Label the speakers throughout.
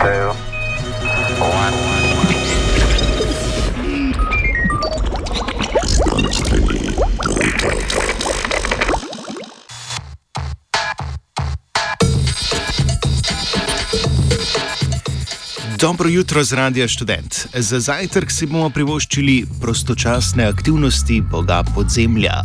Speaker 1: Dobro jutro z Radia Študent. Za zajtrk si bomo privoščili prostočasne aktivnosti boga podzemlja.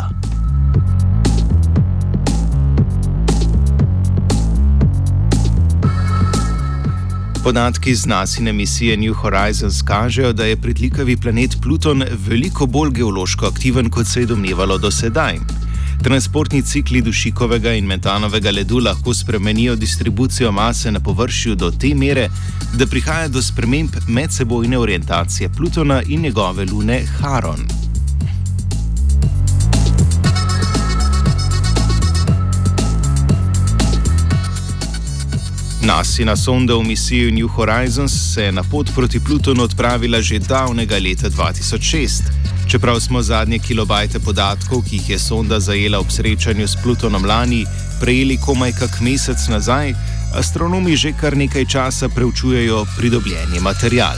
Speaker 1: Podatki z NASIne misije New Horizons kažejo, da je pritlikavi planet Pluton veliko bolj geološko aktiven, kot se je domnevalo do sedaj. Transportni cikli dušikovega in metanovega ledu lahko spremenijo distribucijo mase na površju do te mere, da prihaja do sprememb medsebojne orientacije Plutona in njegove lune Haron. NASIna sonda v misiji New Horizons se je na pot proti Plutonu odpravila že davnega leta 2006. Čeprav smo zadnje kilobajte podatkov, ki jih je sonda zajela ob srečanju s Plutonom lani, prejeli komaj kak mesec nazaj, astronomi že kar nekaj časa preučujejo pridobljeni material.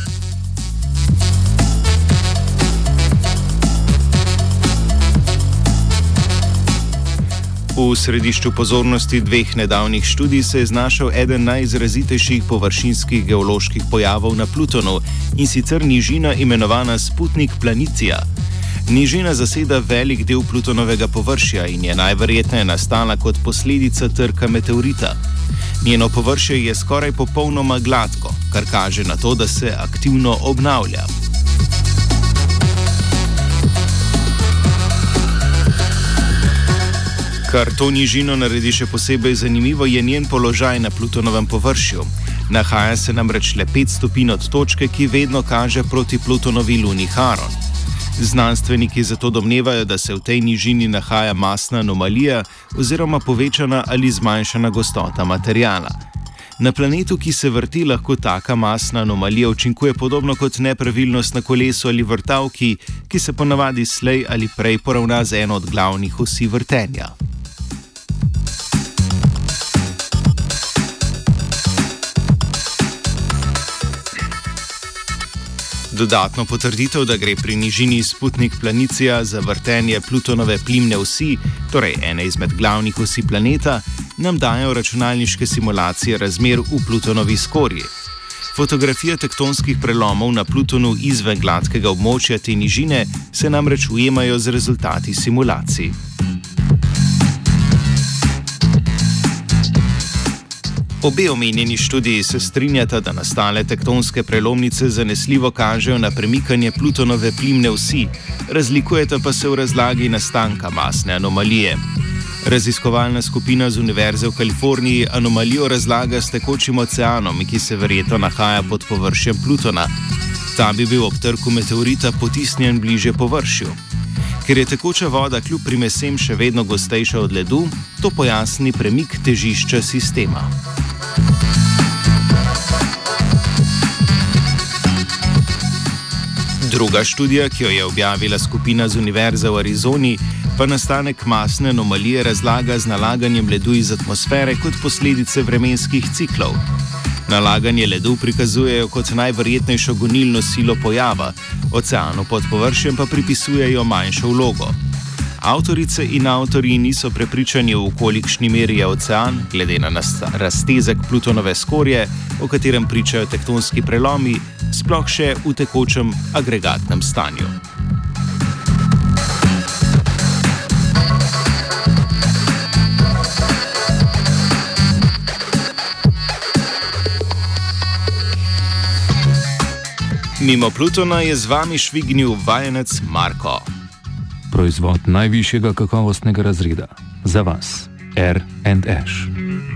Speaker 1: V središču pozornosti dveh nedavnih študij se je znašel eden najizrazitejših površinskih geoloških pojavov na Plutonu, in sicer nižina imenovana Sputnik Planitia. Nižina zaseda velik del Plutonovega površja in je najverjetneje nastala kot posledica trka meteorita. Njeno površje je skoraj popolnoma gladko, kar kaže na to, da se aktivno obnavlja. Kar to nižino naredi še posebej zanimivo, je njen položaj na Plutonovem površju. Nahaja se namreč le 5 stopinj od točke, ki vedno kaže proti Plutonovi luni Haron. Znanstveniki zato domnevajo, da se v tej nižini nahaja masna anomalija oziroma povečana ali zmanjšana gostota materiala. Na planetu, ki se vrti, lahko taka masna anomalija učinkuje podobno kot nepravilnost na kolesu ali vrtavki, ki se ponavadi slej ali prej poravna z eno od glavnih osi vrtenja. Dodatno potrditev, da gre pri nižini Sputnik Planitia za vrtenje Plutonove plimne osi, torej ene izmed glavnih osi planeta, nam dajo računalniške simulacije razmer v Plutonovi skorji. Fotografije tektonskih prelomov na Plutonu izven gladkega območja te nižine se namreč ujemajo z rezultati simulacij. Obe omenjeni študiji se strinjata, da nastale tektonske prelomnice zanesljivo kažejo na premikanje Plutonove plimne osi, razlikujeta pa se v razlagi nastanka masne anomalije. Raziskovalna skupina z Univerze v Kaliforniji anomalijo razlaga s tekočim oceanom, ki se verjetno nahaja pod površjem Plutona. Ta bi bil ob trku meteorita potisnjen bliže površju. Ker je tekoča voda kljub primesem še vedno gostejša od ledu, to pojasni premik težišča sistema. Druga študija, ki jo je objavila skupina z Univerze v Arizoni, pa nastanek masne anomalije razlaga z nalaganjem ledu iz atmosfere kot posledice vremenskih ciklov. Nalaganje ledu prikazujejo kot najverjetnejšo gonilno silo pojava, oceanu pod površjem pa pripisujejo manjšo vlogo. Avtorice in avtorji niso prepričani, v kolikšni meri je ocean, glede na raztezek Plutonove skorje, o katerem pričajo tektonski prelomi, sploh še v tekočem agregatnem stanju. Mimo Plutona je z vami švignil vajenec Marko.
Speaker 2: Proizvod najvišjega kakovostnega razreda. Za vas. R&Š.